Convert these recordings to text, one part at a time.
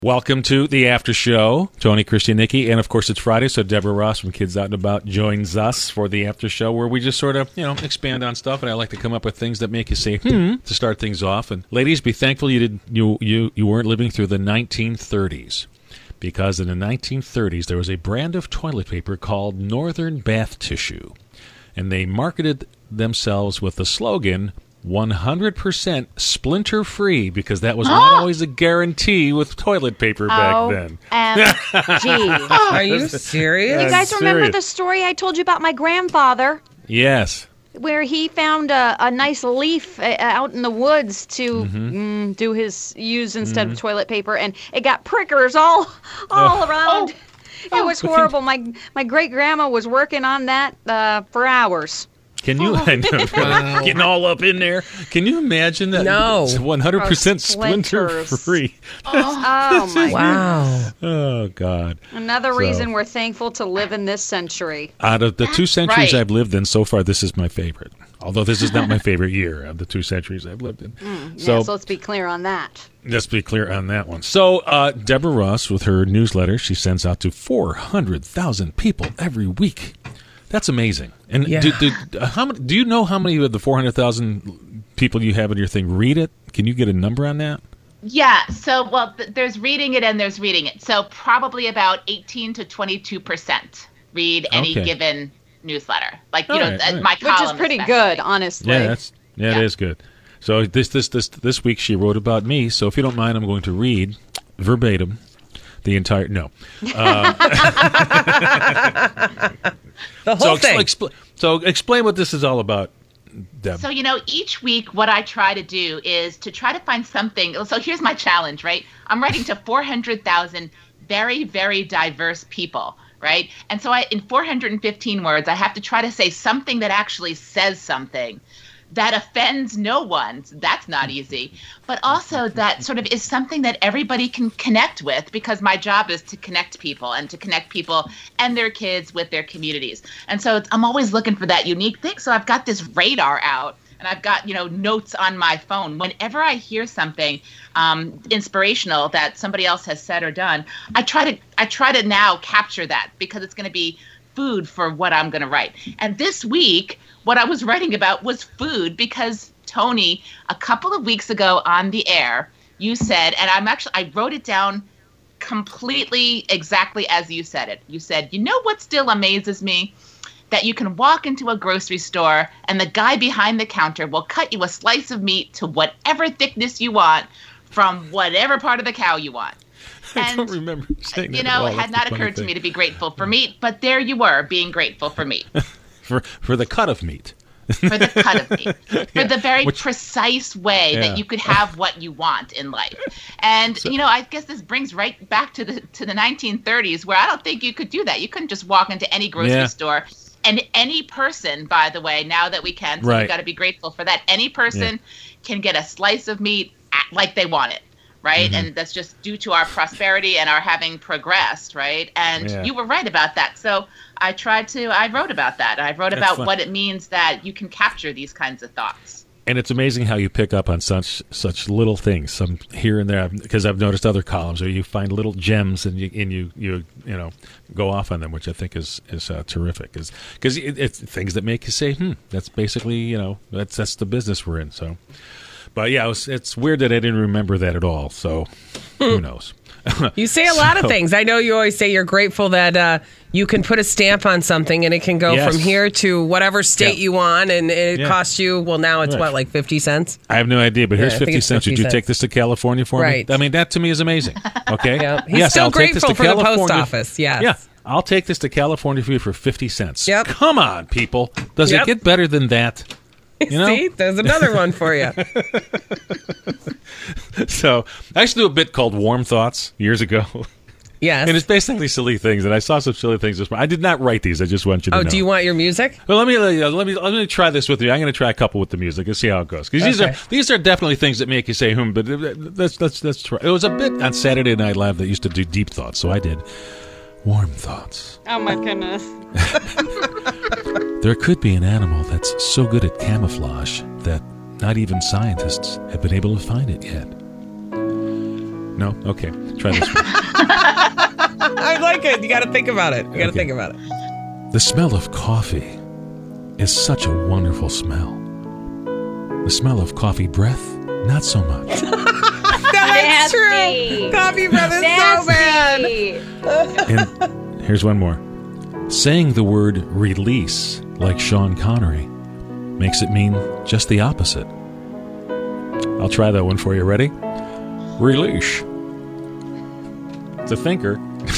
Welcome to the After Show. Tony, Christy, Nikki, and of course it's Friday, so Deborah Ross from Kids Out and About joins us for the After Show, where we just sort of, expand on stuff, and I like to come up with things that make you say, to start things off. And ladies, be thankful you weren't living through the 1930s, because in the 1930s there was a brand of toilet paper called Northern Bath Tissue, and they marketed themselves with the slogan 100% splinter-free, because that was not always a guarantee with toilet paper back then. OMG. Are you serious? You guys remember the story I told you about my grandfather? Yes. Where he found a nice leaf out in the woods to use instead of toilet paper, and it got prickers all around. It was horrible. My great-grandma was working on that for hours. Can you, getting all up in there, can you imagine that? No. It's 100% splinter-free. Oh, my Wow. Oh, God. Another reason we're thankful to live in this century. Out of the 2 centuries right. I've lived in so far, this is my favorite. Although this is not my favorite year of the 2 centuries I've lived in. So let's be clear on that. Let's be clear on that one. So Deborah Ross, with her newsletter, she sends out to 400,000 people every week. That's amazing. And do you know how many of the 400,000 people you have in your thing read it? Can you get a number on that? Yeah. So, there's reading it and there's reading it. So probably about 18 to 22% read any given newsletter. Like, my column. Which is pretty good, honestly. Yeah, it is good. So this week she wrote about me. So if you don't mind, I'm going to read verbatim the entire. No. The whole thing. So explain what this is all about, Deb. So, each week what I try to do is to try to find something. So here's my challenge, right? I'm writing to 400,000 very, very diverse people, right? And so in 415 words, I have to try to say something that actually says something that offends no one. That's not easy. But also that sort of is something that everybody can connect with, because my job is to connect people and their kids with their communities. And so I'm always looking for that unique thing. So I've got this radar out, and I've got, notes on my phone. Whenever I hear something inspirational that somebody else has said or done, I try to now capture that, because it's going to be food for what I'm going to write. And this week, what I was writing about was food, because Tony, a couple of weeks ago on the air, you said, and I wrote it down completely exactly as you said it. You said, what still amazes me? That you can walk into a grocery store and the guy behind the counter will cut you a slice of meat to whatever thickness you want from whatever part of the cow you want. I don't remember saying that. It had not occurred to me to be grateful for meat, but there you were, being grateful for meat. for the cut of meat. For the cut of meat. For the very precise way that you could have what you want in life. And, I guess this brings right back to the 1930s, where I don't think you could do that. You couldn't just walk into any grocery store. And any person, by the way, now that we can, so you've got to be grateful for that. Any person can get a slice of meat like they want it. Right. And that's just due to our prosperity and our having progressed. Right. And you were right about that. So I wrote about that. I wrote about what it means that you can capture these kinds of thoughts. And it's amazing how you pick up on such little things, some here and there, because I've noticed other columns where you find little gems and you go off on them, which I think is terrific. Because it's things that make you say, that's basically, that's the business we're in. So. But yeah, it's weird that I didn't remember that at all. So who knows? You say a lot of things. I know you always say you're grateful that you can put a stamp on something and it can go from here to whatever state you want, and it costs you. Well, now it's what, like 50 cents? I have no idea, but here's 50 cents. Would you take this to California for me? I mean, that to me is amazing. Okay. He's still grateful for the post office. Yes. Yeah. I'll take this to California for you for 50 cents. Yep. Come on, people. Does it get better than that? See, there's another one for you. So I used to do a bit called Warm Thoughts years ago. Yes. And it's basically silly things, and I saw some silly things this morning. I did not write these. I just want you to know. Oh, do you want your music? Well, let me try this with you. I'm going to try a couple with the music and see how it goes. Because these are definitely things that make you say, but let's try. It was a bit on Saturday Night Live that used to do deep thoughts, so I did Warm Thoughts. Oh, my goodness. There could be an animal that's so good at camouflage that not even scientists have been able to find it yet. No? Okay. Try this one. I like it. You got to think about it. The smell of coffee is such a wonderful smell. The smell of coffee breath, not so much. That's true. Coffee breath is so bad. And here's one more. Saying the word release, like Sean Connery, makes it mean just the opposite. I'll try that one for you. Ready? Release. It's a thinker.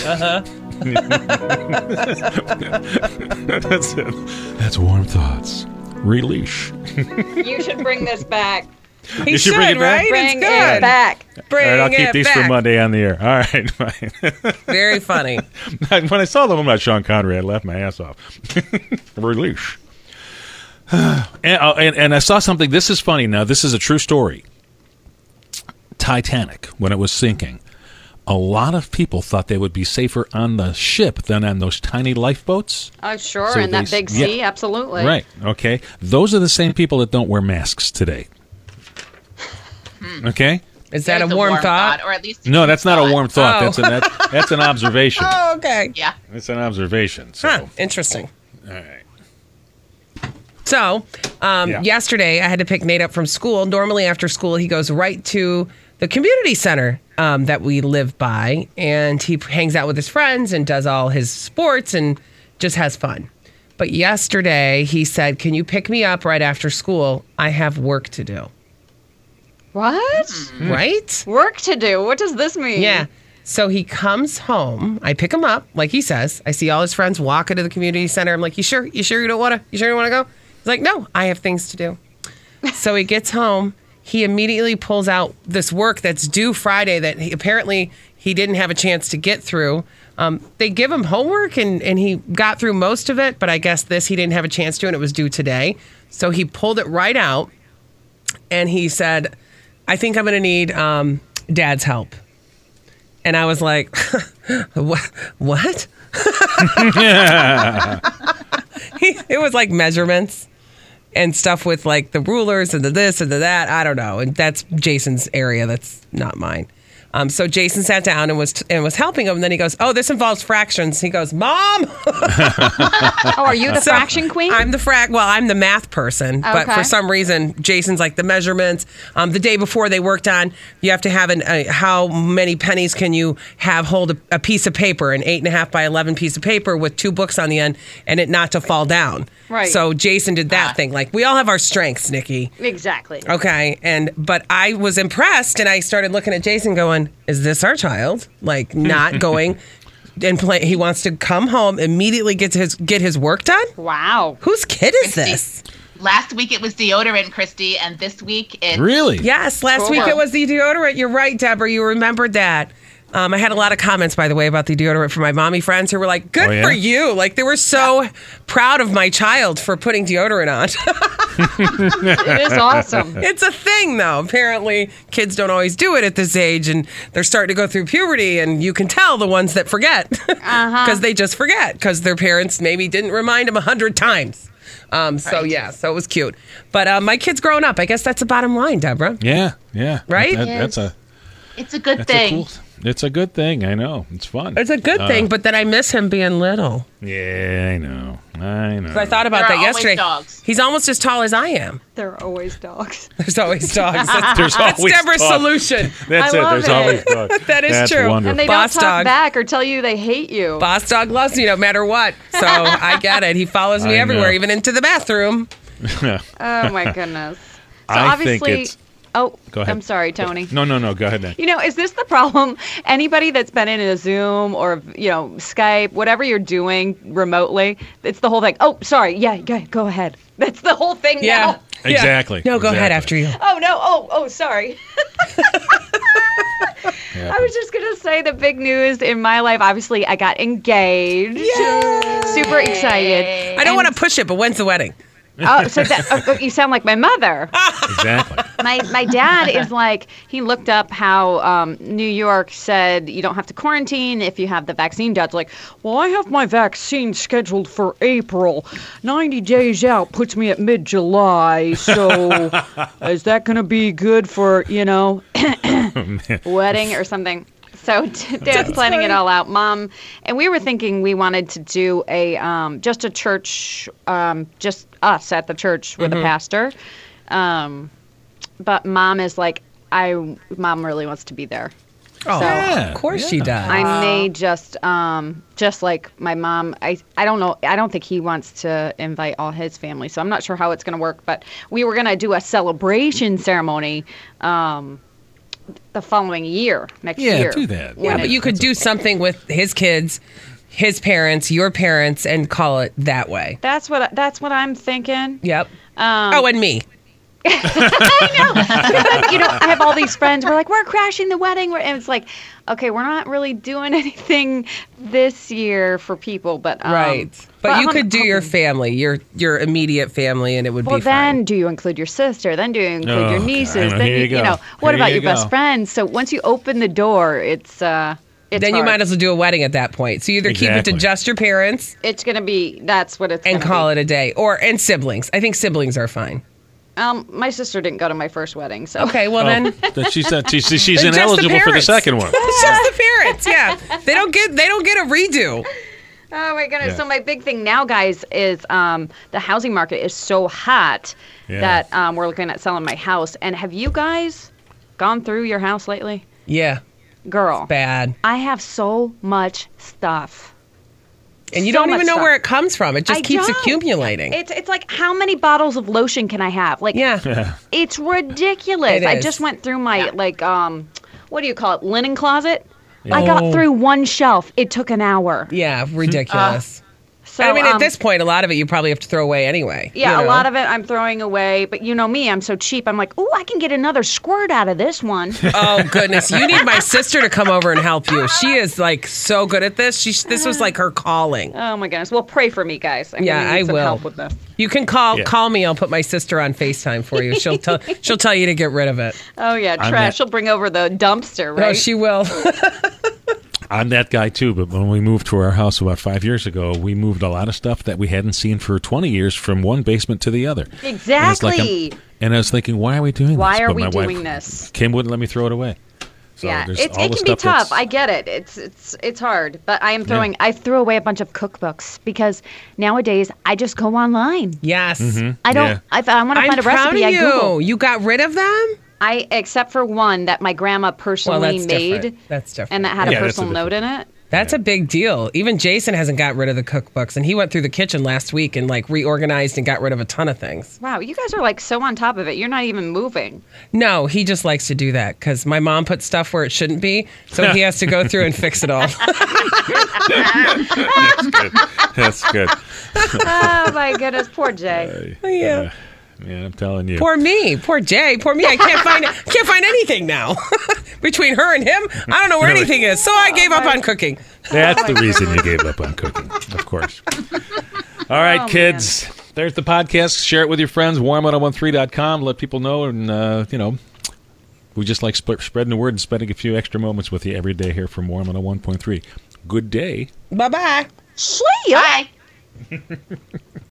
That's it. That's warm thoughts. Release. You should bring this back. He should bring it back, right? Bring it's good. It back. Bring All right, I'll keep these back. for Monday on the air. All right, fine. Very funny. When I saw the one about Sean Connery, I laughed my ass off. Release. And I saw something. This is funny. Now, this is a true story. Titanic, when it was sinking, a lot of people thought they would be safer on the ship than on those tiny lifeboats. Oh, sure. So in that big sea, absolutely. Right. Okay. Those are the same people that don't wear masks today. Okay? Is that There's a warm thought? Or at least No, that's not a warm thought. Oh. That's an observation. Oh, okay. Yeah. It's an observation. So. Huh. Interesting. All right. So, yesterday I had to pick Nate up from school. Normally after school, he goes right to the community center that we live by, and he hangs out with his friends and does all his sports and just has fun. But yesterday he said, "Can you pick me up right after school? I have work to do." What? Right? Work to do? What does this mean? Yeah. So he comes home. I pick him up, like he says. I see all his friends walking to the community center. I'm like, "You sure? You sure you don't want to? You sure you want to go?" He's like, "No, I have things to do." So he gets home. He immediately pulls out this work that's due Friday that apparently he didn't have a chance to get through. They give him homework, and he got through most of it, but I guess this he didn't have a chance to, and it was due today. So he pulled it right out, and he said, "I think I'm going to need Dad's help." And I was like, what? It was like measurements and stuff with like the rulers and the this and the that. I don't know. And that's Jason's area. That's not mine. So Jason sat down and was helping him. And then he goes, "Oh, this involves fractions." He goes, "Mom." Oh, are you the fraction queen? I'm the I'm the math person. But for some reason, Jason's like the measurements. The day before they worked on, you have to have how many pennies can you have hold a piece of paper, an 8.5 by 11 piece of paper with 2 books on the end, and it not to fall down. Right. So Jason did that thing. Like, we all have our strengths, Nikki. Exactly. Okay. But I was impressed, and I started looking at Jason going, "Is this our child? Like, not going and play. He wants to come home, immediately get his work done? Wow. Whose kid is this?" Last week it was deodorant, Christy, and this week it's... Really? Yes, last week it was the deodorant. You're right, Deborah. You remembered that. I had a lot of comments, by the way, about the deodorant from my mommy friends who were like, "Good for you." Like, they were so proud of my child for putting deodorant on. It is awesome. It's a thing, though. Apparently, kids don't always do it at this age, and they're starting to go through puberty, and you can tell the ones that forget. Because they just forget, because their parents maybe didn't remind them 100 times. So it was cute. But my kid's growing up. I guess that's the bottom line, Deborah. Yeah. Right? It's a good thing. It's a good thing. I know. It's fun. It's a good thing, but then I miss him being little. Yeah, I know. So I thought about that yesterday. Dogs. He's almost as tall as I am. There are always dogs. There's always dogs. There's That's always Deborah's dogs. solution. That's I it. love There's it. always dogs. That is That's true. Wonderful. And they Boss don't talk dog. back or tell you they hate you. Boss dog loves you no matter what. So I get it. He follows me I everywhere, know. even into the bathroom. Oh, my goodness. So I obviously, think it's... Oh, Go ahead. I'm sorry, Tony. No. Go ahead, then. You know, is this the problem? Anybody that's been in a Zoom or, Skype, whatever you're doing remotely, it's the whole thing. Oh, sorry. Yeah, go ahead. That's the whole thing now. Exactly. No, go ahead after you. Oh, no. Oh, sorry. I was just going to say the big news in my life. Obviously, I got engaged. Yay! Super excited. I don't want to push it, but when's the wedding? Oh, so you sound like my mother. Exactly. My dad is like, he looked up how New York said you don't have to quarantine if you have the vaccine. Dad's like, well, I have my vaccine scheduled for April. 90 days out puts me at mid-July. So is that going to be good for, wedding or something. So Dad's planning it all out. Mom, and we were thinking we wanted to do a just a church, just us at the church with a pastor. But Mom is like, Mom really wants to be there. Oh, So- of course she does. I may just like my mom. I don't know. I don't think he wants to invite all his family, so I'm not sure how it's going to work. But we were going to do a celebration ceremony the following year, next year. Yeah, do that. Yeah, but you could do something with his kids, his parents, your parents, and call it that way. That's what I'm thinking. Yep. And me. I have all these friends. We're like, we're crashing the wedding. And it's like, okay, we're not really doing anything this year for people, but Right. But you could do your family, your immediate family, and it would well, be then fine. do you include your sister? Then do you include your God. nieces? Then Here you go. what Here about you your best go. friends? So once you open the door, it's Then you hard. might as well do a wedding at that point. So you either keep it to Exactly. just your parents It's gonna be. That's what it's. and gonna call be. it a day, and siblings. I think siblings are fine. My sister didn't go to my first wedding, so Okay, well then. That she said she's Just the ineligible for the parents. second one. It's just the parents, yeah. They don't get a redo. Oh my goodness! Yeah. So my big thing now, guys, is the housing market is so hot Yeah. that we're looking at selling my house. And have you guys gone through your house lately? Yeah, Girl, bad. I have so much stuff. And you So don't even much know stuff. where it comes from. It just I keeps don't. accumulating. It's like, how many bottles of lotion can I have? Like, Yeah. it's ridiculous. It I is. just went through my what do you call it? Linen closet. I got through one shelf. It took an hour. Yeah, ridiculous. So I mean, at this point, a lot of it you probably have to throw away anyway. yeah, a lot of it I'm throwing away. But you know me, I'm so cheap. I'm like, oh, I can get another squirt out of this one. Oh goodness, you need my sister to come over and help you. She is like so good at this. This was like her calling. Oh my goodness. Well, pray for me, guys. I'm Yeah, gonna need I some will. help with this. You can call me. I'll put my sister on FaceTime for you. She'll tell you to get rid of it. Oh yeah, I'm trash. not- She'll bring over the dumpster, right? Oh, she will. I'm that guy too, but when we moved to our house about 5 years ago, we moved a lot of stuff that we hadn't seen for 20 years from one basement to the other. Exactly. And I was thinking, why are we doing this? Why are But we my wife, doing this? Kim wouldn't let me throw it away. So Yeah, there's it all the can be stuff tough. that's- I get it. It's hard, but I threw away a bunch of cookbooks because nowadays I just go online. Yes. I don't. Yeah. If I want to I'm find a proud recipe, of I you. Google. You got rid of them? Except for one that my grandma personally that's made. different. That's different. And that had Yeah, a that's a personal note in it. That's a big deal. Even Jason hasn't got rid of the cookbooks, and he went through the kitchen last week and like reorganized and got rid of a ton of things. Wow, you guys are like so on top of it. You're not even moving. No, he just likes to do that because my mom put stuff where it shouldn't be, so he has to go through and fix it all. That's good. Oh my goodness, poor Jay. Yeah. Man, I'm telling you. Poor me, poor Jay, poor me. I can't find anything now. Between her and him, I don't know where Really? anything is. So I gave up on cooking. That's the reason you gave up on cooking, of course. All right, Oh, kids. There's the podcast. Share it with your friends. Warm1013.com. Let people know. And, we just like spreading the word and spending a few extra moments with you every day here from Warm 101.3. Good day. Bye-bye. See ya. Bye.